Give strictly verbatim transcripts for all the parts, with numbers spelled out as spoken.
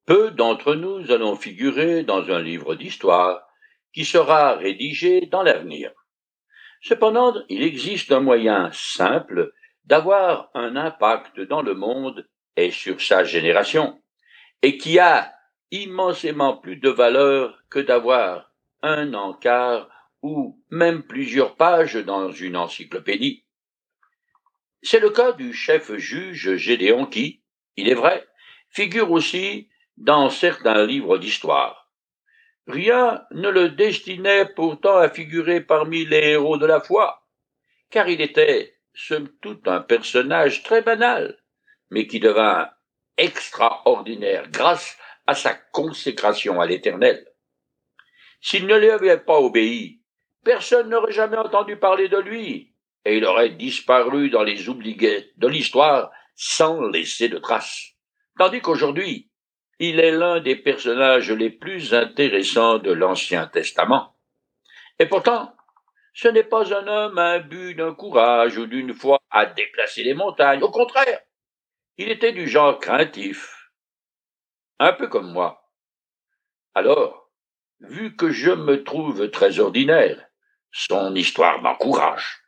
Peu d'entre nous allons figurer dans un livre d'histoire qui sera rédigé dans l'avenir. Cependant, il existe un moyen simple d'avoir un impact dans le monde et sur sa génération, et qui a immensément plus de valeur que d'avoir un encart ou même plusieurs pages dans une encyclopédie. C'est le cas du chef juge Gédéon qui, il est vrai, figure aussi dans certains livres d'histoire. Rien ne le destinait pourtant à figurer parmi les héros de la foi, car il était, somme toute, un personnage très banal, mais qui devint extraordinaire grâce à sa consécration à l'Éternel. S'il ne lui avait pas obéi, personne n'aurait jamais entendu parler de lui, et il aurait disparu dans les oubliettes de l'histoire sans laisser de traces. Tandis qu'aujourd'hui, il est l'un des personnages les plus intéressants de l'Ancien Testament. Et pourtant, ce n'est pas un homme imbu d'un courage ou d'une foi à déplacer les montagnes. Au contraire, il était du genre craintif, un peu comme moi. Alors, vu que je me trouve très ordinaire, son histoire m'encourage.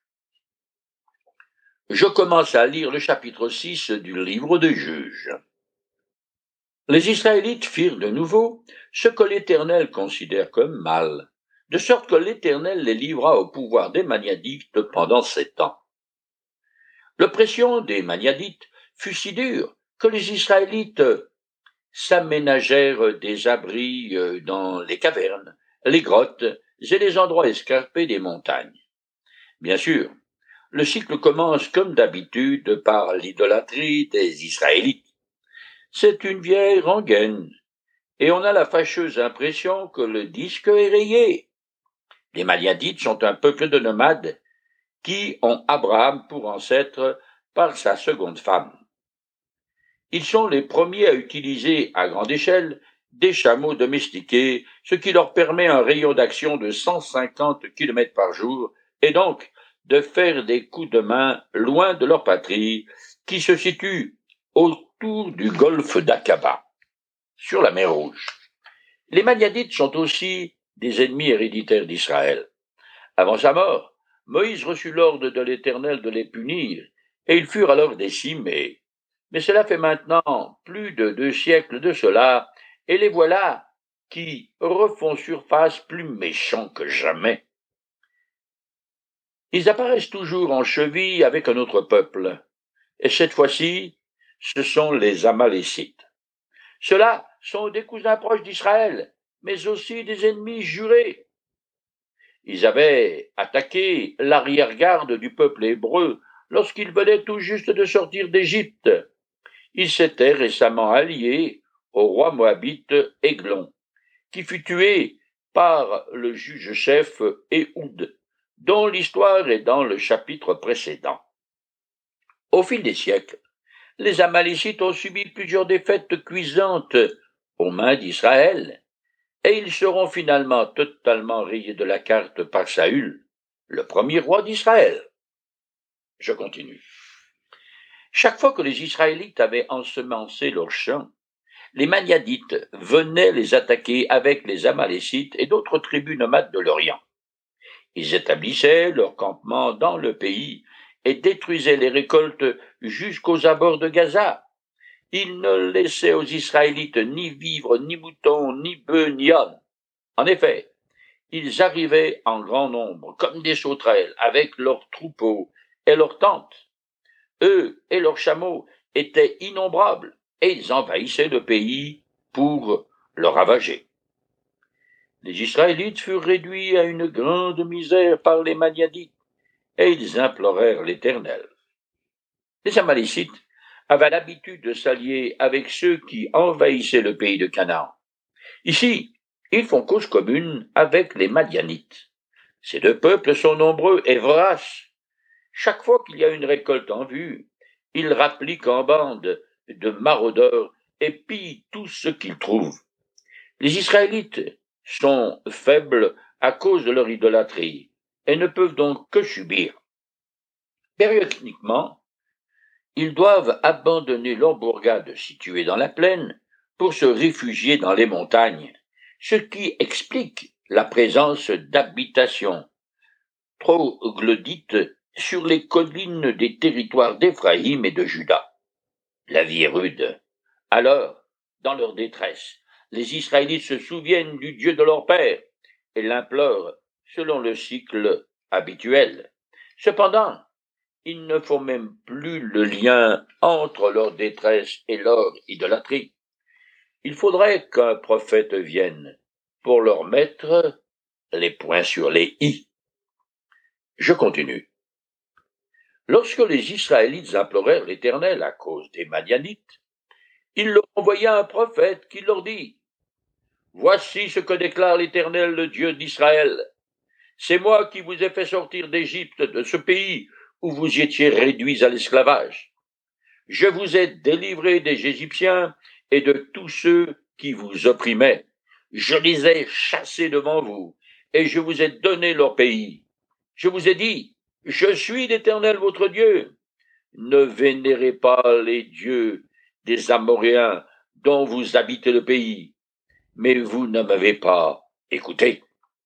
Je commence à lire le chapitre six du livre des Juges. Les Israélites firent de nouveau ce que l'Éternel considère comme mal, de sorte que l'Éternel les livra au pouvoir des Maniadites pendant sept ans. L'oppression des Maniadites fut si dure que les Israélites s'aménagèrent des abris dans les cavernes, les grottes et les endroits escarpés des montagnes. Bien sûr, le cycle commence comme d'habitude par l'idolâtrie des Israélites. C'est une vieille rengaine, et on a la fâcheuse impression que le disque est rayé. Les Maniadites sont un peuple de nomades qui ont Abraham pour ancêtre par sa seconde femme. Ils sont les premiers à utiliser à grande échelle des chameaux domestiqués, ce qui leur permet un rayon d'action de cent cinquante kilomètres par jour, et donc de faire des coups de main loin de leur patrie, qui se situe autour du golfe d'Aqaba, sur la mer Rouge. Les Maniadites sont aussi des ennemis héréditaires d'Israël. Avant sa mort, Moïse reçut l'ordre de l'Éternel de les punir, et ils furent alors décimés. Mais cela fait maintenant plus de deux siècles de cela, et les voilà qui refont surface plus méchants que jamais. Ils apparaissent toujours en cheville avec un autre peuple, et cette fois-ci, ce sont les Amalécites. Ceux-là sont des cousins proches d'Israël, mais aussi des ennemis jurés. Ils avaient attaqué l'arrière-garde du peuple hébreu lorsqu'ils venaient tout juste de sortir d'Égypte. Ils s'étaient récemment alliés au roi moabite Églon, qui fut tué par le juge-chef Éhoud, dont l'histoire est dans le chapitre précédent. Au fil des siècles, les Amalécites ont subi plusieurs défaites cuisantes aux mains d'Israël, et ils seront finalement totalement rayés de la carte par Saül, le premier roi d'Israël. Je continue. Chaque fois que les Israélites avaient ensemencé leurs champs, les Maniadites venaient les attaquer avec les Amalécites et d'autres tribus nomades de l'Orient. Ils établissaient leur campement dans le pays et détruisaient les récoltes jusqu'aux abords de Gaza. Ils ne laissaient aux Israélites ni vivres, ni moutons, ni bœufs, ni hommes. En effet, ils arrivaient en grand nombre, comme des sauterelles, avec leurs troupeaux et leurs tentes. Eux et leurs chameaux étaient innombrables, et ils envahissaient le pays pour le ravager. Les Israélites furent réduits à une grande misère par les Maniadites, et ils implorèrent l'Éternel. Les Amalécites avaient l'habitude de s'allier avec ceux qui envahissaient le pays de Canaan. Ici, ils font cause commune avec les Madianites. Ces deux peuples sont nombreux et voraces. Chaque fois qu'il y a une récolte en vue, ils rappliquent en bande de maraudeurs et pillent tout ce qu'ils trouvent. Les Israélites sont faibles à cause de leur idolâtrie et ne peuvent donc que subir. Périodiquement, ils doivent abandonner leurs bourgades situées dans la plaine pour se réfugier dans les montagnes, ce qui explique la présence d'habitations troglodytes sur les collines des territoires d'Éphraïm et de Juda. La vie est rude. Alors, dans leur détresse, les Israélites se souviennent du Dieu de leur père et l'implorent selon le cycle habituel. Cependant, ils ne font même plus le lien entre leur détresse et leur idolâtrie. Il faudrait qu'un prophète vienne pour leur mettre les points sur les i. Je continue. Lorsque les Israélites implorèrent l'Éternel à cause des Madianites, il leur envoya un prophète qui leur dit « Voici ce que déclare l'Éternel, le Dieu d'Israël. C'est moi qui vous ai fait sortir d'Égypte, de ce pays où vous étiez réduits à l'esclavage. Je vous ai délivrés des Égyptiens et de tous ceux qui vous opprimaient. Je les ai chassés devant vous, et je vous ai donné leur pays. Je vous ai dit, je suis l'Éternel votre Dieu. Ne vénérez pas les dieux des Amoréens dont vous habitez le pays, mais vous ne m'avez pas écouté. »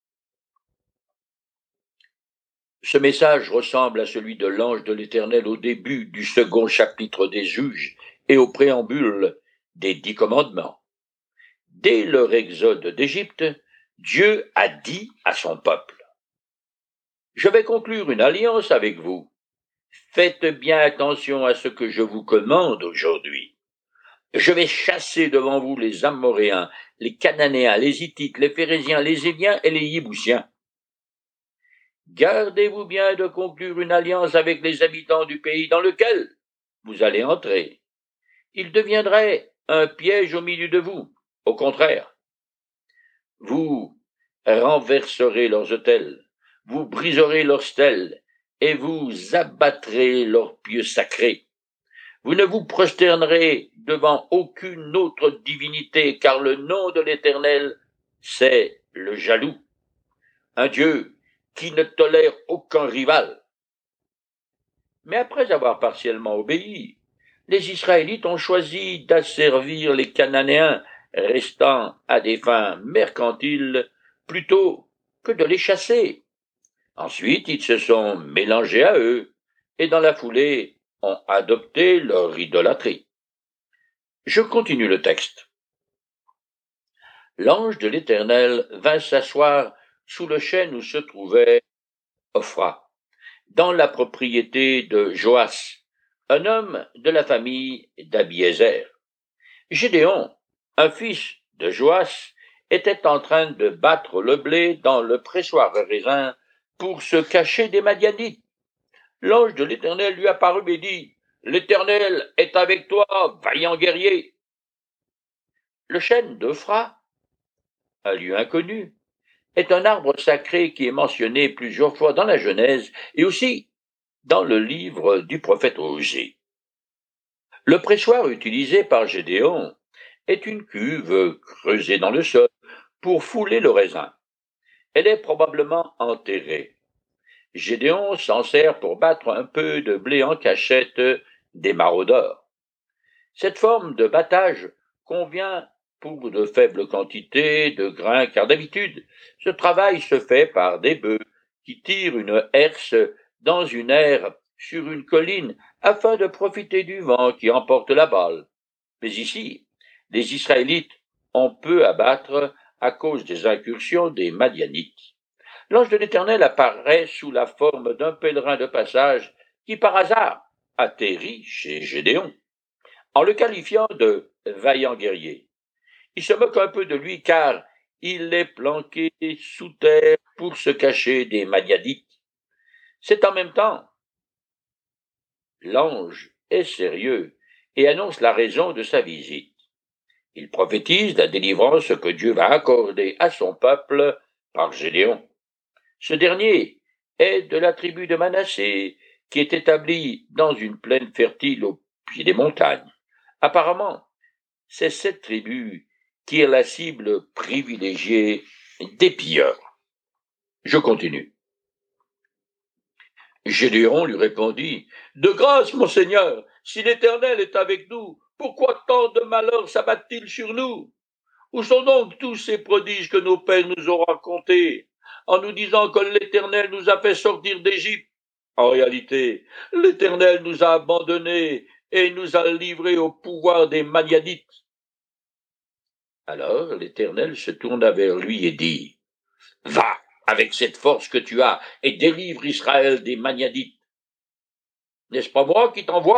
Ce message ressemble à celui de l'ange de l'Éternel au début du second chapitre des Juges et au préambule des Dix Commandements. Dès leur exode d'Égypte, Dieu a dit à son peuple « Je vais conclure une alliance avec vous. Faites bien attention à ce que je vous commande aujourd'hui. Je vais chasser devant vous les Amoréens, les Cananéens, les Hittites, les Phéréziens, les Éviens et les Yébousiens. Gardez-vous bien de conclure une alliance avec les habitants du pays dans lequel vous allez entrer. Il deviendrait un piège au milieu de vous. Au contraire, vous renverserez leurs autels, vous briserez leurs stèles, et vous abattrez leurs pieux sacrés. Vous ne vous prosternerez devant aucune autre divinité, car le nom de l'Éternel, c'est le jaloux, un Dieu qui ne tolère aucun rival. » Mais après avoir partiellement obéi, les Israélites ont choisi d'asservir les Cananéens restant à des fins mercantiles plutôt que de les chasser. Ensuite, ils se sont mélangés à eux et dans la foulée ont adopté leur idolâtrie. Je continue le texte. L'ange de l'Éternel vint s'asseoir sous le chêne où se trouvait Ophra, dans la propriété de Joas, un homme de la famille d'Abiézer. Gédéon, un fils de Joas, était en train de battre le blé dans le pressoir à raisin pour se cacher des Madianites. L'ange de l'Éternel lui apparut et dit « L'Éternel est avec toi, vaillant guerrier. » Le chêne d'Ophra, un lieu inconnu, est un arbre sacré qui est mentionné plusieurs fois dans la Genèse et aussi dans le livre du prophète Osée. Le pressoir utilisé par Gédéon est une cuve creusée dans le sol pour fouler le raisin. Elle est probablement enterrée. Gédéon s'en sert pour battre un peu de blé en cachette des maraudeurs. Cette forme de battage convient pour de faibles quantités de grains, car d'habitude, ce travail se fait par des bœufs qui tirent une herse dans une aire sur une colline afin de profiter du vent qui emporte la balle. Mais ici, les Israélites ont peu à battre à cause des incursions des Madianites. L'ange de l'Éternel apparaît sous la forme d'un pèlerin de passage qui, par hasard, atterrit chez Gédéon, en le qualifiant de vaillant guerrier. Il se moque un peu de lui car il est planqué sous terre pour se cacher des Madianites. C'est en même temps l'ange est sérieux et annonce la raison de sa visite. Il prophétise la délivrance que Dieu va accorder à son peuple par Gédéon. Ce dernier est de la tribu de Manassé, qui est établie dans une plaine fertile au pied des montagnes. Apparemment, c'est cette tribu qui est la cible privilégiée des pilleurs. Je continue. Gédéon lui répondit, « De grâce, mon Seigneur, si l'Éternel est avec nous, pourquoi tant de malheurs s'abattent-ils sur nous? Où sont donc tous ces prodiges que nos pères nous ont racontés, en nous disant que l'Éternel nous a fait sortir d'Égypte? En réalité, l'Éternel nous a abandonnés et nous a livrés au pouvoir des Madianites. Alors l'Éternel se tourna vers lui et dit, « Va avec cette force que tu as et délivre Israël des Madianites. N'est-ce pas moi qui t'envoie? »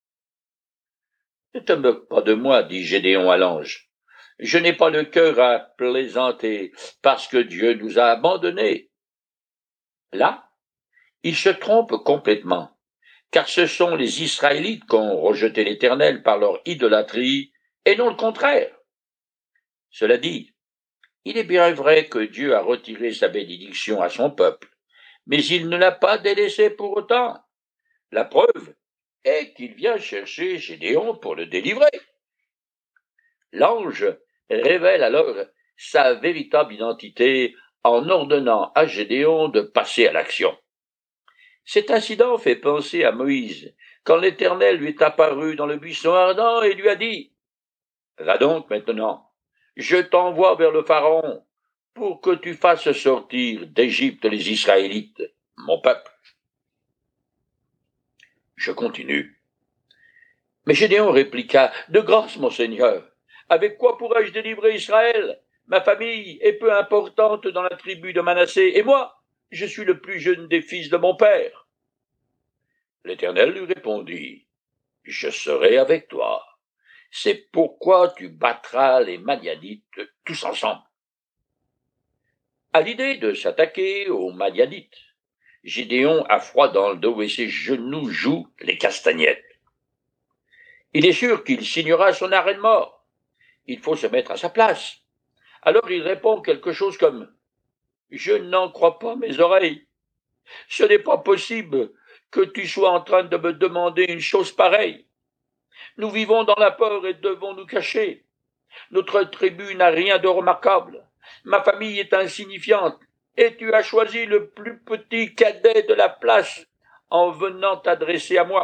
« Ne te moque pas de moi, dit Gédéon à l'ange. Je n'ai pas le cœur à plaisanter, parce que Dieu nous a abandonnés. » Là, il se trompe complètement, car ce sont les Israélites qui ont rejeté l'Éternel par leur idolâtrie, et non le contraire. Cela dit, il est bien vrai que Dieu a retiré sa bénédiction à son peuple, mais il ne l'a pas délaissé pour autant. La preuve est qu'il vient chercher Gédéon pour le délivrer. L'ange révèle alors sa véritable identité en ordonnant à Gédéon de passer à l'action. Cet incident fait penser à Moïse, quand l'Éternel lui est apparu dans le buisson ardent et lui a dit « Va donc maintenant, je t'envoie vers le Pharaon, pour que tu fasses sortir d'Égypte les Israélites, mon peuple. » Je continue. Mais Gédéon répliqua, « De grâce, mon Seigneur, avec quoi pourrais-je délivrer Israël? Ma famille est peu importante dans la tribu de Manassé, et moi, je suis le plus jeune des fils de mon père. » L'Éternel lui répondit, « Je serai avec toi. C'est pourquoi tu battras les Madianites tous ensemble. » À l'idée de s'attaquer aux Madianites, Gédéon a froid dans le dos et ses genoux jouent les castagnettes. Il est sûr qu'il signera son arrêt de mort. Il faut se mettre à sa place. Alors il répond quelque chose comme « Je n'en crois pas mes oreilles. Ce n'est pas possible que tu sois en train de me demander une chose pareille. Nous vivons dans la peur et devons nous cacher. Notre tribu n'a rien de remarquable. Ma famille est insignifiante, et tu as choisi le plus petit cadet de la place en venant t'adresser à moi. »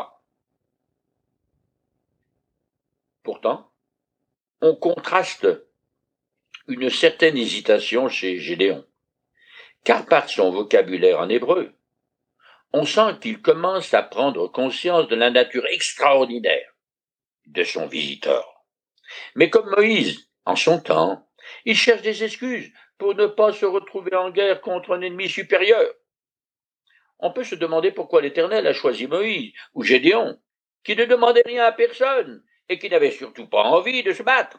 Pourtant, on contraste une certaine hésitation chez Gédéon, car par son vocabulaire en hébreu, on sent qu'il commence à prendre conscience de la nature extraordinaire de son visiteur. Mais comme Moïse, en son temps, il cherche des excuses pour ne pas se retrouver en guerre contre un ennemi supérieur. On peut se demander pourquoi l'Éternel a choisi Moïse ou Gédéon, qui ne demandait rien à personne et qui n'avait surtout pas envie de se battre.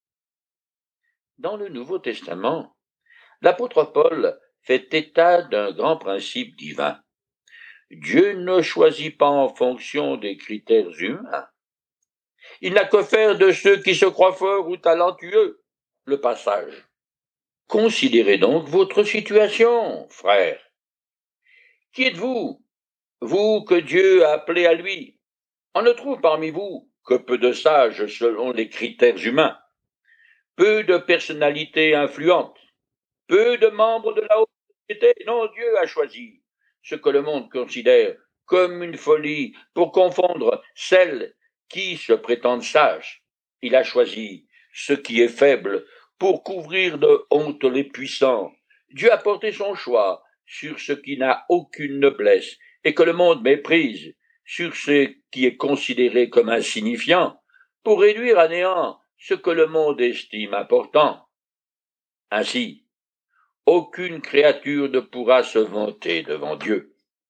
Dans le Nouveau Testament, l'apôtre Paul fait état d'un grand principe divin. Dieu ne choisit pas en fonction des critères humains. Il n'a que faire de ceux qui se croient forts ou talentueux. Le passage. Considérez donc votre situation, frère. Qui êtes-vous, vous que Dieu a appelé à lui? On ne trouve parmi vous que peu de sages selon les critères humains, peu de personnalités influentes, peu de membres de la haute société. Non, Dieu a choisi ce que le monde considère comme une folie pour confondre celles qui se prétendent sages. Il a choisi ce qui est faible pour couvrir de honte les puissants. Dieu a porté son choix sur ce qui n'a aucune noblesse et que le monde méprise, sur ce qui est considéré comme insignifiant, pour réduire à néant ce que le monde estime important. Ainsi, aucune créature ne pourra se vanter devant Dieu.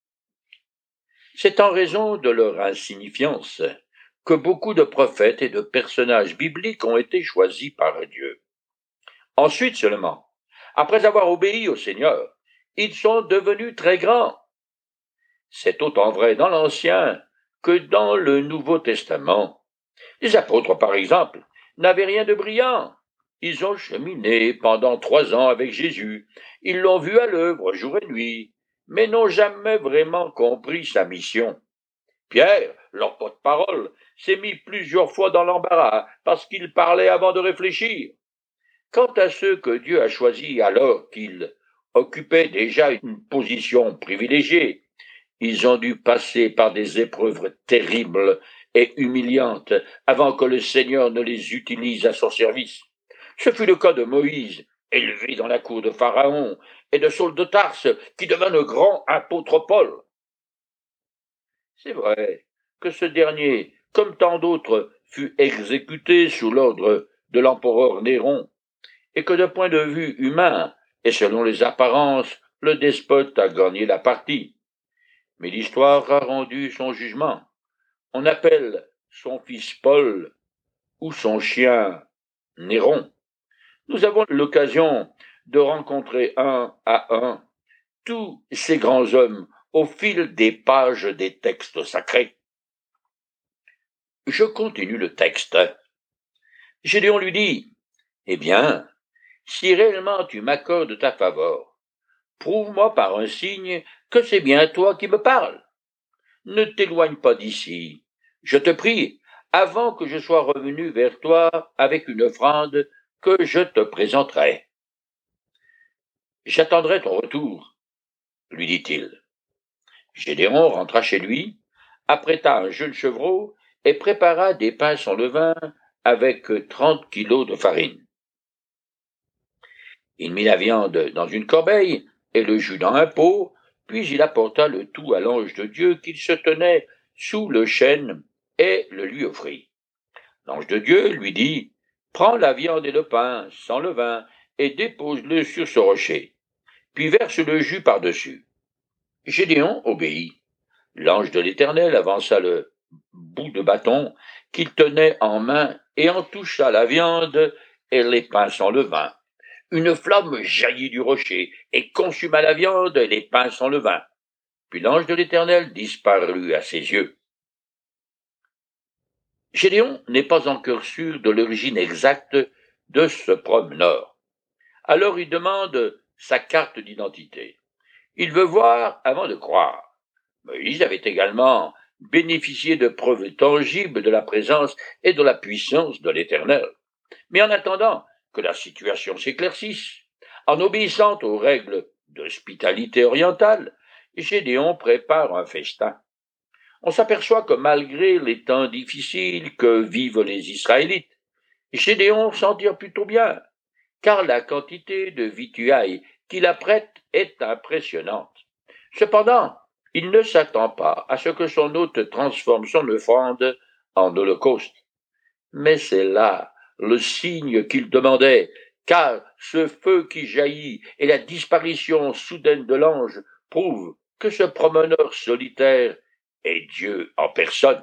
C'est en raison de leur insignifiance que beaucoup de prophètes et de personnages bibliques ont été choisis par Dieu. Ensuite seulement, après avoir obéi au Seigneur, ils sont devenus très grands. C'est autant vrai dans l'Ancien que dans le Nouveau Testament. Les apôtres, par exemple, n'avaient rien de brillant. Ils ont cheminé pendant trois ans avec Jésus. Ils l'ont vu à l'œuvre jour et nuit, mais n'ont jamais vraiment compris sa mission. Pierre, leur porte-parole, s'est mis plusieurs fois dans l'embarras parce qu'il parlait avant de réfléchir. Quant à ceux que Dieu a choisis alors qu'ils occupaient déjà une position privilégiée, ils ont dû passer par des épreuves terribles et humiliantes avant que le Seigneur ne les utilise à son service. Ce fut le cas de Moïse, élevé dans la cour de Pharaon, et de Saul de Tarse, qui devint le grand apôtre Paul. C'est vrai que ce dernier, comme tant d'autres, fut exécuté sous l'ordre de l'empereur Néron, et que de point de vue humain, et selon les apparences, le despote a gagné la partie. Mais l'histoire a rendu son jugement. On appelle son fils Paul ou son chien Néron. Nous avons l'occasion de rencontrer un à un tous ces grands hommes au fil des pages des textes sacrés. Je continue le texte. Gédéon lui dit, « Eh bien, si réellement tu m'accordes ta faveur, prouve-moi par un signe que c'est bien toi qui me parles. Ne t'éloigne pas d'ici, je te prie, avant que je sois revenu vers toi avec une offrande que je te présenterai. » J'attendrai ton retour, lui dit-il. Gédéon rentra chez lui, apprêta un jeune chevreau et prépara des pains sans levain avec trente kilos de farine. Il mit la viande dans une corbeille et le jus dans un pot, puis il apporta le tout à l'ange de Dieu qu'il se tenait sous le chêne et le lui offrit. L'ange de Dieu lui dit, « Prends la viande et le pain sans levain et dépose-le sur ce rocher, puis verse le jus par-dessus. » Gédéon obéit. L'ange de l'Éternel avança le bout de bâton qu'il tenait en main et en toucha la viande et les pains sans levain. Une flamme jaillit du rocher et consuma la viande et les pains sans levain. Puis l'ange de l'Éternel disparut à ses yeux. Gédéon n'est pas encore sûr de l'origine exacte de ce promeneur. Alors il demande sa carte d'identité. Il veut voir avant de croire. Moïse avait également bénéficié de preuves tangibles de la présence et de la puissance de l'Éternel. Mais en attendant que la situation s'éclaircisse, en obéissant aux règles d'hospitalité orientale, Gédéon prépare un festin. On s'aperçoit que malgré les temps difficiles que vivent les Israélites, Gédéon s'en tire plutôt bien, car la quantité de vituailles qu'il apprête est impressionnante. Cependant, il ne s'attend pas à ce que son hôte transforme son offrande en holocauste. Mais c'est là le signe qu'il demandait, car ce feu qui jaillit et la disparition soudaine de l'ange prouvent que ce promeneur solitaire est Dieu en personne.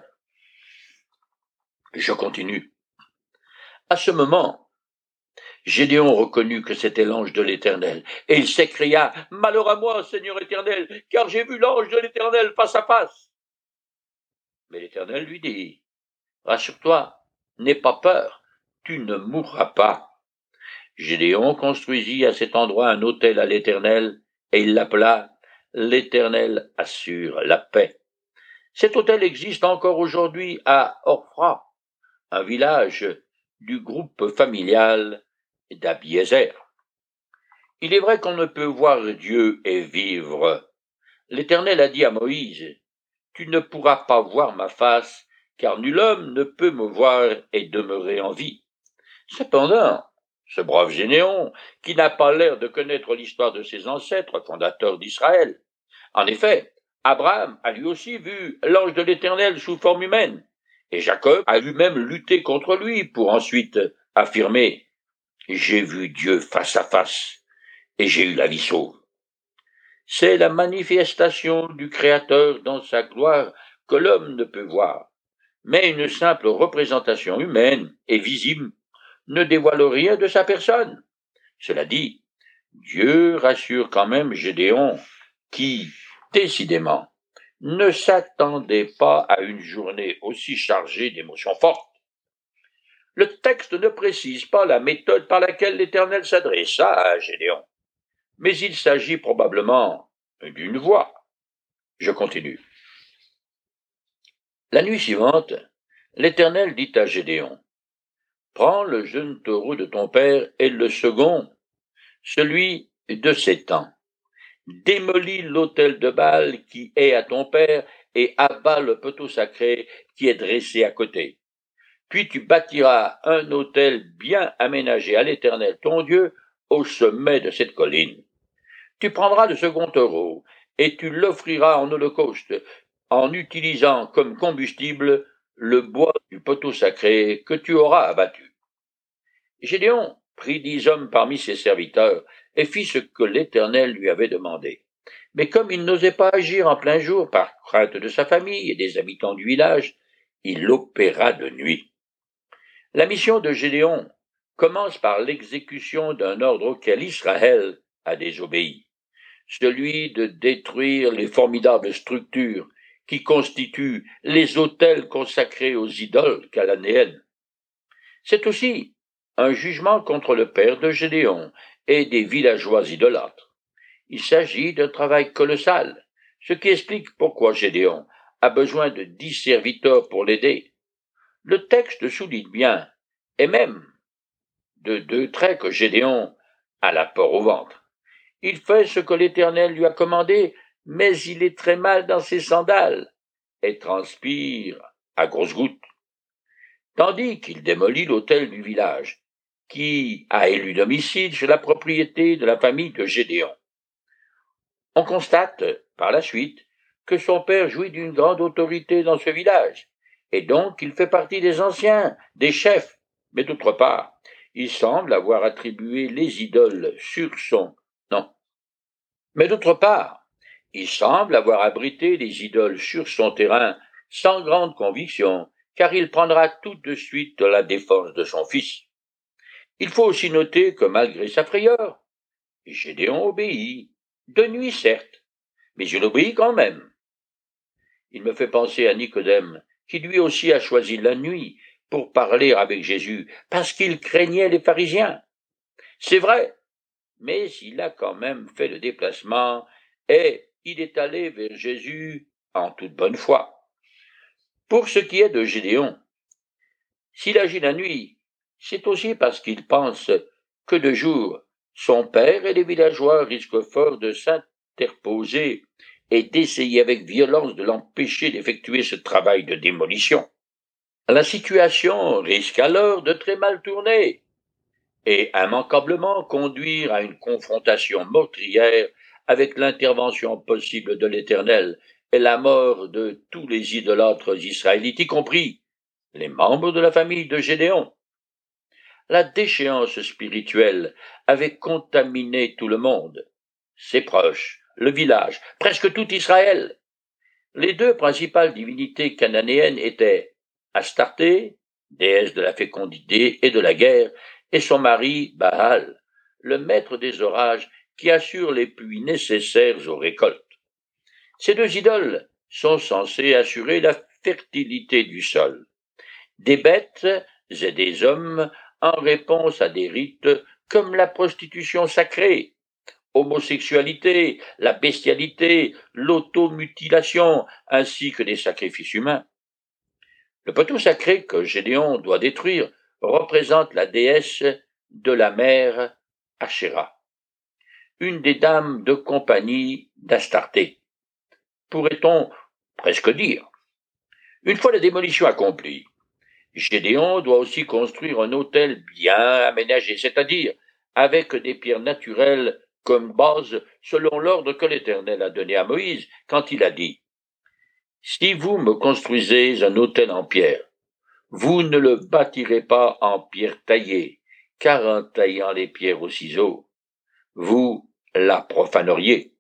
Je continue. À ce moment, Gédéon reconnut que c'était l'ange de l'Éternel, et il s'écria, « Malheur à moi, Seigneur Éternel, car j'ai vu l'ange de l'Éternel face à face. » Mais l'Éternel lui dit, « Rassure-toi, n'aie pas peur, tu ne mourras pas. » Gédéon construisit à cet endroit un autel à l'Éternel, et il l'appela « L'Éternel assure la paix ». Cet autel existe encore aujourd'hui à Orphra, un village du groupe familial d'Abiézer. Il est vrai qu'on ne peut voir Dieu et vivre. L'Éternel a dit à Moïse, « Tu ne pourras pas voir ma face, car nul homme ne peut me voir et demeurer en vie. » Cependant, ce brave Gédéon, qui n'a pas l'air de connaître l'histoire de ses ancêtres fondateurs d'Israël. En effet, Abraham a lui aussi vu l'ange de l'Éternel sous forme humaine, et Jacob a lui-même lutté contre lui pour ensuite affirmer « J'ai vu Dieu face à face, et j'ai eu la vie sauve. » C'est la manifestation du Créateur dans sa gloire que l'homme ne peut voir, mais une simple représentation humaine et visible ne dévoile rien de sa personne. Cela dit, Dieu rassure quand même Gédéon, qui, décidément, ne s'attendait pas à une journée aussi chargée d'émotions fortes. Le texte ne précise pas la méthode par laquelle l'Éternel s'adressa à Gédéon, mais il s'agit probablement d'une voix. Je continue. La nuit suivante, l'Éternel dit à Gédéon, « Prends le jeune taureau de ton père et le second, celui de sept ans, démolis l'autel de Baal qui est à ton père et abat le poteau sacré qui est dressé à côté. Puis tu bâtiras un autel bien aménagé à l'Éternel ton Dieu au sommet de cette colline. Tu prendras le second taureau et tu l'offriras en holocauste en utilisant comme combustible le bois du poteau sacré que tu auras abattu. Gédéon prit dix hommes parmi ses serviteurs et fit ce que l'Éternel lui avait demandé. Mais comme il n'osait pas agir en plein jour par crainte de sa famille et des habitants du village, il opéra de nuit. La mission de Gédéon commence par l'exécution d'un ordre auquel Israël a désobéi, celui de détruire les formidables structures qui constituent les autels consacrés aux idoles cananéennes. C'est aussi un jugement contre le père de Gédéon et des villageois idolâtres. Il s'agit d'un travail colossal, ce qui explique pourquoi Gédéon a besoin de dix serviteurs pour l'aider. Le texte souligne bien, et même de deux traits que Gédéon a la peur au ventre. Il fait ce que l'Éternel lui a commandé, mais il est très mal dans ses sandales et transpire à grosses gouttes. Tandis qu'il démolit l'autel du village, qui a élu domicile sur la propriété de la famille de Gédéon. On constate, par la suite, que son père jouit d'une grande autorité dans ce village, et donc il fait partie des anciens, des chefs, mais d'autre part, il semble avoir attribué les idoles sur son nom. Mais d'autre part, il semble avoir abrité les idoles sur son terrain sans grande conviction, car il prendra tout de suite la défense de son fils. Il faut aussi noter que malgré sa frayeur, Gédéon obéit, de nuit certes, mais il obéit quand même. Il me fait penser à Nicodème, qui lui aussi a choisi la nuit pour parler avec Jésus, parce qu'il craignait les pharisiens. C'est vrai, mais il a quand même fait le déplacement, et il est allé vers Jésus en toute bonne foi. Pour ce qui est de Gédéon, s'il agit la nuit, c'est aussi parce qu'il pense que de jour, son père et les villageois risquent fort de s'interposer et d'essayer avec violence de l'empêcher d'effectuer ce travail de démolition. La situation risque alors de très mal tourner et immanquablement conduire à une confrontation meurtrière avec l'intervention possible de l'Éternel et la mort de tous les idolâtres israélites, y compris les membres de la famille de Gédéon. La déchéance spirituelle avait contaminé tout le monde, ses proches, le village, presque tout Israël. Les deux principales divinités cananéennes étaient Astarté, déesse de la fécondité et de la guerre, et son mari Baal, le maître des orages qui assure les pluies nécessaires aux récoltes. Ces deux idoles sont censées assurer la fertilité du sol. Des bêtes et des hommes en réponse à des rites comme la prostitution sacrée, homosexualité, la bestialité, l'automutilation, ainsi que des sacrifices humains. Le poteau sacré que Gédéon doit détruire représente la déesse de la mer Ashéra, une des dames de compagnie d'Astarté, pourrait-on presque dire. Une fois la démolition accomplie, Gédéon doit aussi construire un autel bien aménagé, c'est-à-dire avec des pierres naturelles comme base selon l'ordre que l'Éternel a donné à Moïse quand il a dit « Si vous me construisez un autel en pierre, vous ne le bâtirez pas en pierre taillée, car en taillant les pierres au ciseau, vous la profaneriez.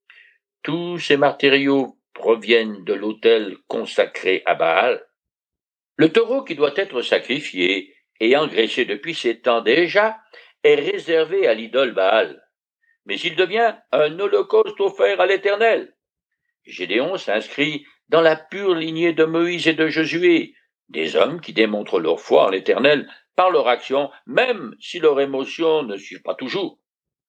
Tous ces matériaux proviennent de l'autel consacré à Baal. Le taureau qui doit être sacrifié et engraissé depuis ces temps déjà est réservé à l'idole Baal, mais il devient un holocauste offert à l'Éternel. Gédéon s'inscrit dans la pure lignée de Moïse et de Josué, des hommes qui démontrent leur foi en l'Éternel par leur action, même si leur émotion ne suit pas toujours.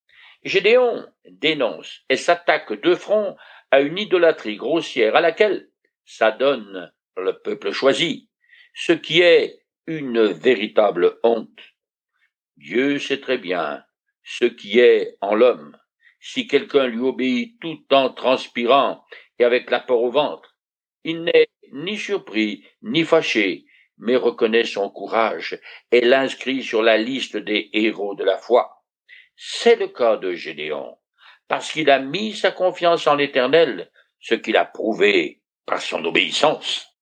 Gédéon dénonce et s'attaque de front à une idolâtrie grossière à laquelle s'adonne le peuple choisi, ce qui est une véritable honte. Dieu sait très bien ce qui est en l'homme, Si quelqu'un lui obéit tout en transpirant et avec la peur au ventre, il n'est ni surpris ni fâché, mais reconnaît son courage et l'inscrit sur la liste des héros de la foi. C'est le cas de Gédéon, parce qu'il a mis sa confiance en l'Éternel, ce qu'il a prouvé par son obéissance.